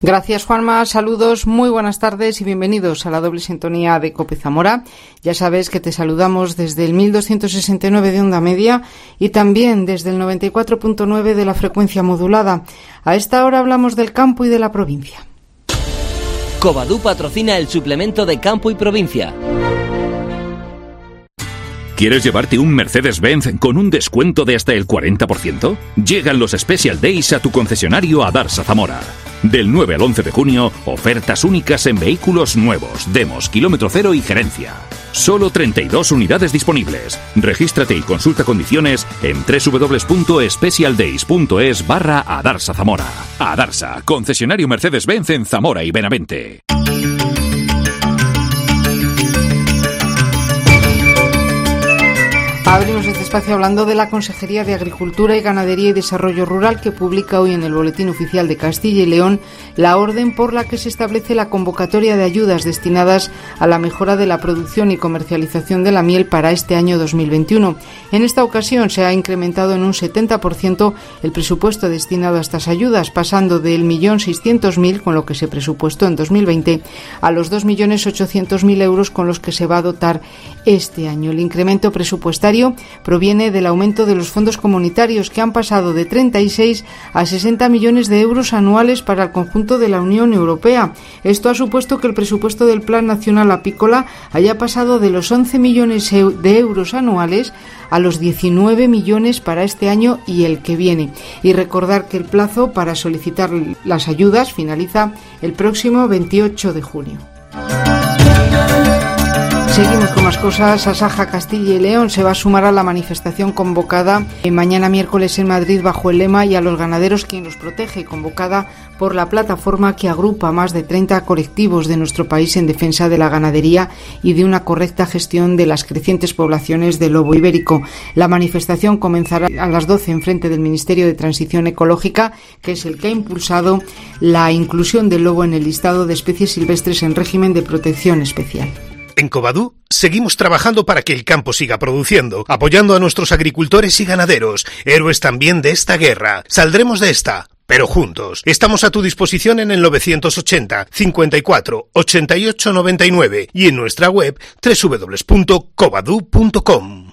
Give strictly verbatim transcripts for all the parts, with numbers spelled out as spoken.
Gracias, Juanma. Saludos, muy buenas tardes y bienvenidos a la doble sintonía de COPE Zamora. Ya sabes que te saludamos desde el mil doscientos sesenta y nueve de onda media y también desde el noventa y cuatro punto nueve de la frecuencia modulada. A esta hora hablamos del campo y de la provincia. Covadú patrocina el suplemento de Campo y Provincia. ¿Quieres llevarte un Mercedes-Benz con un descuento de hasta el cuarenta por ciento? Llegan los Special Days a tu concesionario Adarsa Zamora. Del nueve al once de junio, ofertas únicas en vehículos nuevos, demos, kilómetro cero y gerencia. Solo treinta y dos unidades disponibles. Regístrate y consulta condiciones en www.specialdays.es barra Adarsa Zamora. Adarsa, concesionario Mercedes-Benz en Zamora y Benavente. Abrimos este espacio hablando de la Consejería de Agricultura y Ganadería y Desarrollo Rural, que publica hoy en el Boletín Oficial de Castilla y León la orden por la que se establece la convocatoria de ayudas destinadas a la mejora de la producción y comercialización de la miel para este año dos mil veintiuno. En esta ocasión se ha incrementado en un setenta por ciento el presupuesto destinado a estas ayudas, pasando del un millón seiscientos mil, con lo que se presupuestó en dos mil veinte, a los dos millones ochocientos mil euros con los que se va a dotar este año. El incremento presupuestario proviene del aumento de los fondos comunitarios, que han pasado de treinta y seis a sesenta millones de euros anuales para el conjunto de la Unión Europea. Esto ha supuesto que el presupuesto del Plan Nacional Apícola haya pasado de los once millones de euros anuales a los diecinueve millones para este año y el que viene. Y recordar que el plazo para solicitar las ayudas finaliza el próximo veintiocho de junio. Seguimos con más cosas. Asaja Castilla y León se va a sumar a la manifestación convocada mañana miércoles en Madrid bajo el lema "Y a los ganaderos quien los protege", convocada por la plataforma que agrupa más de treinta colectivos de nuestro país en defensa de la ganadería y de una correcta gestión de las crecientes poblaciones de lobo ibérico. La manifestación comenzará a las doce en frente del Ministerio de Transición Ecológica, que es el que ha impulsado la inclusión del lobo en el listado de especies silvestres en régimen de protección especial. En Covadú seguimos trabajando para que el campo siga produciendo, apoyando a nuestros agricultores y ganaderos, héroes también de esta guerra. Saldremos de esta, pero juntos. Estamos a tu disposición en el novecientos ochenta, cincuenta y cuatro, ochenta y ocho, noventa y nueve y en nuestra web doble u doble u doble u punto covadú punto com.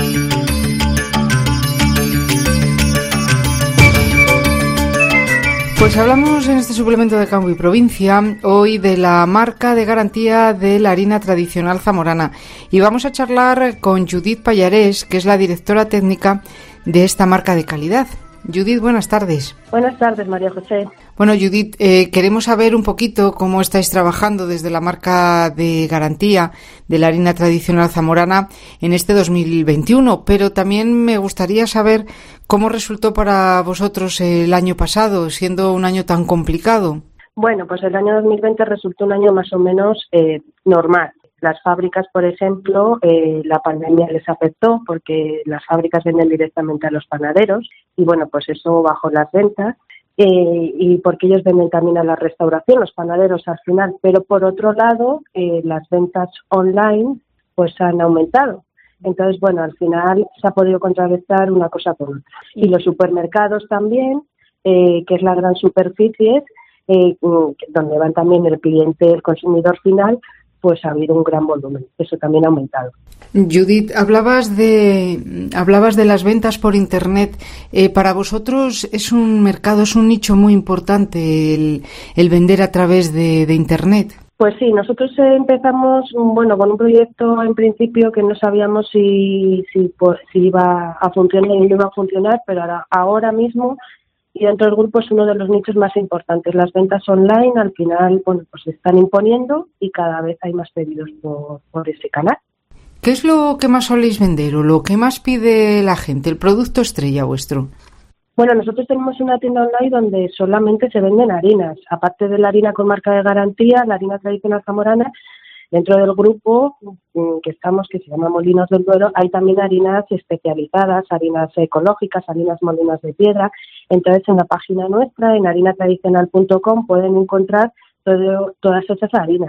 Pues hablamos en este suplemento de Campo y Provincia hoy de la marca de garantía de la harina tradicional zamorana y vamos a charlar con Judith Pallarés, que es la directora técnica de esta marca de calidad. Judith, buenas tardes. Buenas tardes, María José. Bueno, Judith, eh, queremos saber un poquito cómo estáis trabajando desde la marca de garantía de la harina tradicional zamorana en este dos mil veintiuno, pero también me gustaría saber cómo resultó para vosotros el año pasado, siendo un año tan complicado. Bueno, pues el año dos mil veinte resultó un año más o menos eh, normal. Las fábricas, por ejemplo, eh, la pandemia les afectó porque las fábricas venden directamente a los panaderos y, bueno, pues eso bajó las ventas eh, y porque ellos venden también a la restauración, los panaderos al final. Pero, por otro lado, eh, las ventas online pues han aumentado. Entonces, bueno, al final se ha podido contrarrestar una cosa por otra. Y los supermercados también, eh, que es la gran superficie, eh, donde van también el cliente, el consumidor final, pues ha habido un gran volumen. Eso también ha aumentado. Judith, hablabas de hablabas de las ventas por Internet. Eh, para vosotros es un mercado, es un nicho muy importante el, el vender a través de, de Internet. Pues sí, nosotros empezamos bueno con un proyecto en principio que no sabíamos si si, si iba a funcionar o no iba a funcionar, pero ahora, ahora mismo y dentro del grupo es uno de los nichos más importantes. Las ventas online al final bueno pues se están imponiendo y cada vez hay más pedidos por, por ese canal. ¿Qué es lo que más soléis vender o lo que más pide la gente, el producto estrella vuestro? Bueno, nosotros tenemos una tienda online donde solamente se venden harinas. Aparte de la harina con marca de garantía, la harina tradicional zamorana, dentro del grupo que estamos, que se llama Molinos del Duero, hay también harinas especializadas, harinas ecológicas, harinas molinas de piedra. Entonces, en la página nuestra, en harina tradicional punto com, pueden encontrar todo, todas esas harinas.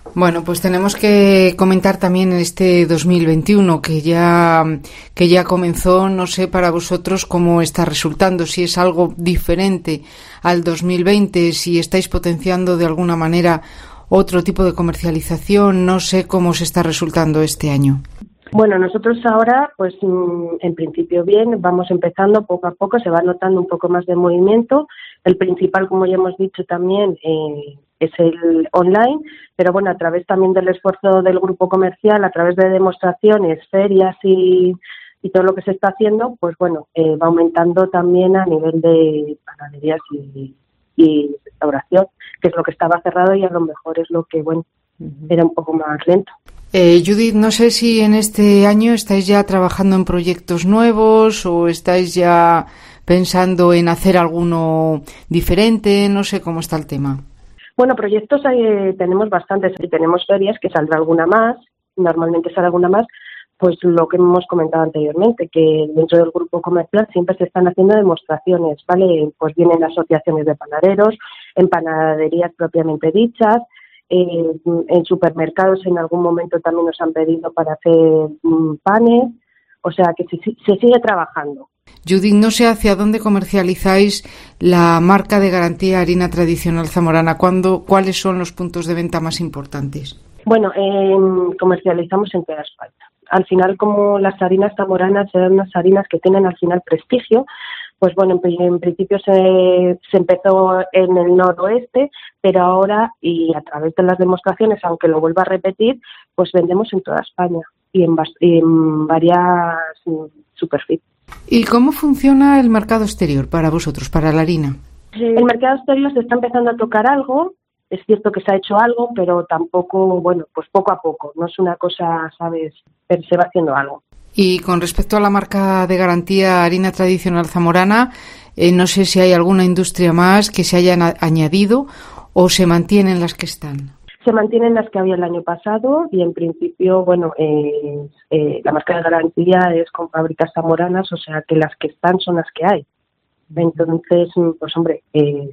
Bueno, pues tenemos que comentar también en este dos mil veintiuno que ya que ya comenzó, no sé para vosotros cómo está resultando, si es algo diferente al dos mil veinte, si estáis potenciando de alguna manera otro tipo de comercialización, no sé cómo se está resultando este año. Bueno, nosotros ahora, pues en principio bien, vamos empezando poco a poco, se va notando un poco más de movimiento. El principal, como ya hemos dicho también, eh, es el online, pero bueno, a través también del esfuerzo del grupo comercial, a través de demostraciones, ferias y, y todo lo que se está haciendo, pues bueno, eh, va aumentando también a nivel de panaderías y, y restauración, que es lo que estaba cerrado y a lo mejor es lo que, bueno, era un poco más lento. Eh, Judith, no sé si en este año estáis ya trabajando en proyectos nuevos o estáis ya pensando en hacer alguno diferente, no sé cómo está el tema. Bueno, proyectos eh, tenemos bastantes y tenemos ferias que saldrá alguna más, normalmente sale alguna más, pues lo que hemos comentado anteriormente, que dentro del grupo comercial siempre se están haciendo demostraciones, ¿vale? Pues vienen asociaciones de panaderos, en panaderías propiamente dichas, eh, en supermercados en algún momento también nos han pedido para hacer um, panes, o sea que se, se sigue trabajando. Judith, no sé hacia dónde comercializáis la marca de garantía harina tradicional zamorana. ¿Cuándo, ¿Cuáles son los puntos de venta más importantes? Bueno, eh, comercializamos en toda España. Al final, como las harinas zamoranas eran unas harinas que tienen al final prestigio, pues bueno, en, en principio se, se empezó en el noroeste, pero ahora, y a través de las demostraciones, aunque lo vuelva a repetir, pues vendemos en toda España y en, y en varias superficies. ¿Y cómo funciona el mercado exterior para vosotros, para la harina? El mercado exterior se está empezando a tocar algo, es cierto que se ha hecho algo, pero tampoco, bueno, pues poco a poco, no es una cosa, ¿sabes?, pero se va haciendo algo. Y con respecto a la marca de garantía harina tradicional zamorana, eh, no sé si hay alguna industria más que se hayan a- añadido o se mantienen las que están. Se mantienen las que había el año pasado y en principio, bueno, eh, eh, la marca de garantía es con fábricas zamoranas, o sea que las que están son las que hay. Entonces, pues hombre, eh,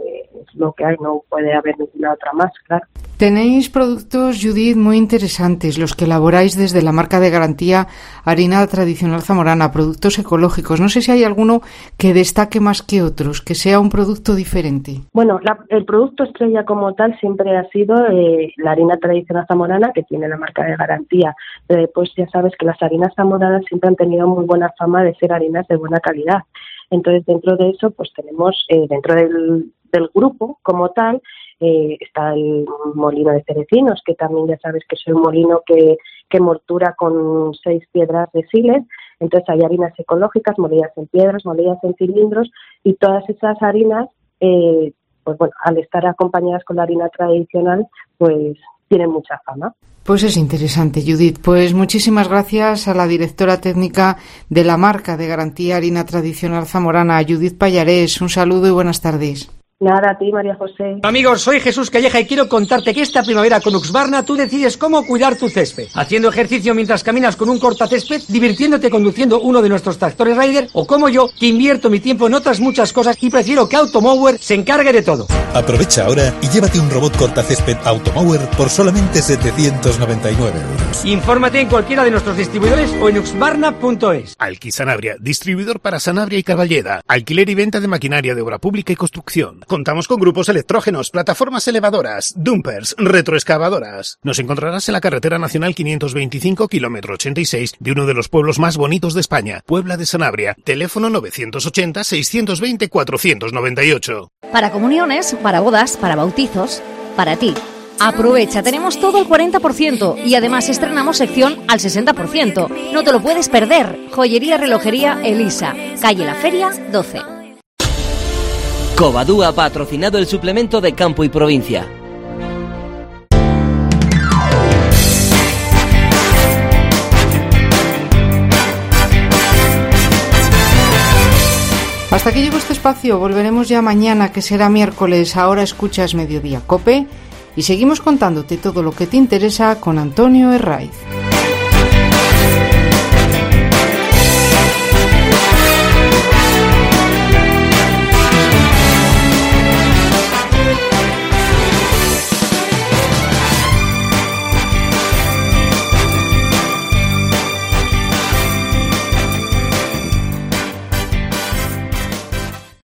es lo que hay, no puede haber ninguna otra más, claro. Tenéis productos, Judith, muy interesantes, los que elaboráis desde la marca de garantía harina tradicional zamorana, productos ecológicos. No sé si hay alguno que destaque más que otros, que sea un producto diferente. Bueno, la, el producto estrella como tal siempre ha sido eh, la harina tradicional zamorana, que tiene la marca de garantía. Eh, pues ya sabes que las harinas zamoranas siempre han tenido muy buena fama de ser harinas de buena calidad. Entonces, dentro de eso, pues tenemos, eh, dentro del, del grupo como tal, eh, está el molino de Cerecinos, que también ya sabes que es un molino que, que mortura con seis piedras de siles. Entonces, hay harinas ecológicas, molidas en piedras, molidas en cilindros, y todas esas harinas, eh, pues bueno, al estar acompañadas con la harina tradicional, pues tienen mucha fama. Pues es interesante, Judith. Pues muchísimas gracias a la directora técnica de la marca de garantía harina tradicional zamorana, Judith Pallarés. Un saludo y buenas tardes. Nada, a ti, María José. Amigos, soy Jesús Calleja y quiero contarte que esta primavera con Husqvarna tú decides cómo cuidar tu césped. Haciendo ejercicio mientras caminas con un cortacésped, divirtiéndote conduciendo uno de nuestros tractores Rider, o como yo, que invierto mi tiempo en otras muchas cosas y prefiero que Automower se encargue de todo. Aprovecha ahora y llévate un robot cortacésped Automower por solamente setecientos noventa y nueve euros. Infórmate en cualquiera de nuestros distribuidores o en husqvarna punto es. Alqui Sanabria, distribuidor para Sanabria y Carballeda. Alquiler y venta de maquinaria de obra pública y construcción. Contamos con grupos electrógenos, plataformas elevadoras, dumpers, retroexcavadoras. Nos encontrarás en la carretera nacional quinientos veinticinco, kilómetro ochenta y seis, de uno de los pueblos más bonitos de España, Puebla de Sanabria. Teléfono novecientos ochenta, seiscientos veinte, cuatrocientos noventa y ocho. Para comuniones, para bodas, para bautizos, para ti. Aprovecha, tenemos todo el cuarenta por ciento y además estrenamos sección al sesenta por ciento. No te lo puedes perder. Joyería Relojería Elisa, calle La Feria, doce. Covadú ha patrocinado el suplemento de Campo y Provincia. Hasta aquí llegó este espacio. Volveremos ya mañana, que será miércoles. Ahora escuchas Mediodía Cope y seguimos contándote todo lo que te interesa con Antonio Herraiz.